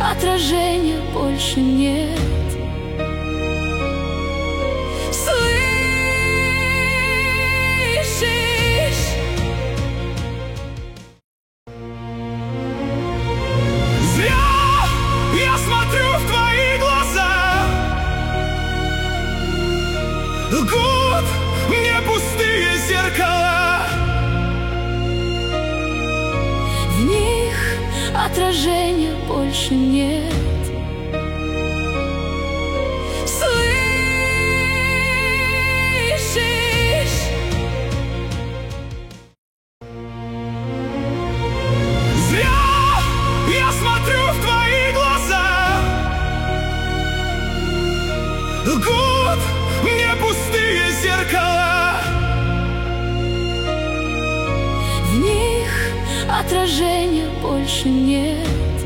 отражения больше нет. Слышишь? Зря я смотрю в твои глаза, лгут мне пустые зеркала. В них отражения больше нет. Слышишь? Зря я смотрю в твои глаза, лгут мне пустые зеркала. В них отражения больше нет.